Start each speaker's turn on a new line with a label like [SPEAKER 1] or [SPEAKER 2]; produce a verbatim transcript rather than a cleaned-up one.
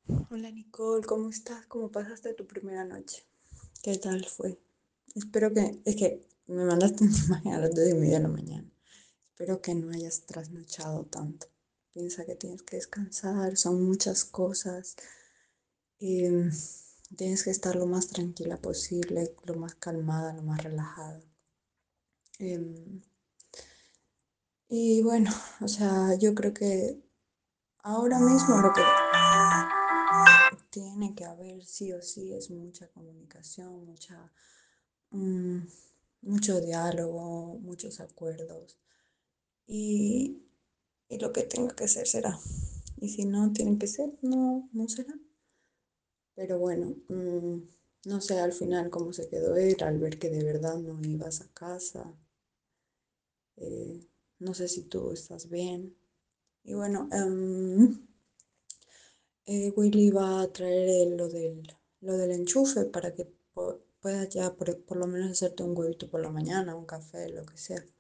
[SPEAKER 1] Hola Nicole, ¿cómo estás? ¿Cómo pasaste tu primera noche? ¿Qué tal fue? Espero que, es que me mandaste una imagen a las dos y media de la mañana. Espero que no hayas trasnochado tanto. Piensa que tienes que descansar, son muchas cosas. em, Tienes que estar lo más tranquila posible, lo más calmada, lo más relajada. Em, y bueno, o sea, yo creo que ahora mismo lo que tiene que haber sí o sí es mucha comunicación, mucha mm, mucho diálogo, muchos acuerdos y, y lo que tenga que ser será. Y si no tiene que ser, no, no será. Pero bueno, mm, no sé al final cómo se quedó él al ver que de verdad no ibas a casa. eh, no sé si tú estás bien. Y bueno, em, eh, Willy va a traer el- lo del, lo del enchufe para que po- puedas ya por, por lo menos hacerte un huevito por la mañana, un café, lo que sea.